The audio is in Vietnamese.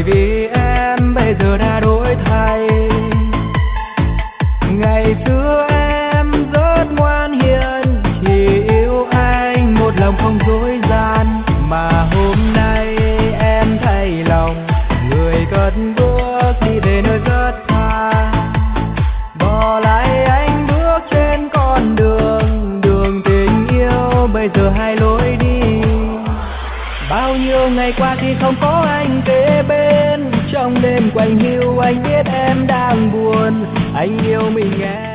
vì em bây giờ đã đổi thay. Ngày xưa em rất ngoan hiền, chỉ yêu anh một lòng không dối gian. Mà hôm nay em thay lòng, người cất bước đi về nơi rất xa. Bỏ lại anh bước trên con đường, đường tình yêu bây giờ hai lối đi. Bao nhiêu ngày qua khi không có anh kế bên, trong đêm quạnh hiu anh biết em đang buồn. Anh yêu mình em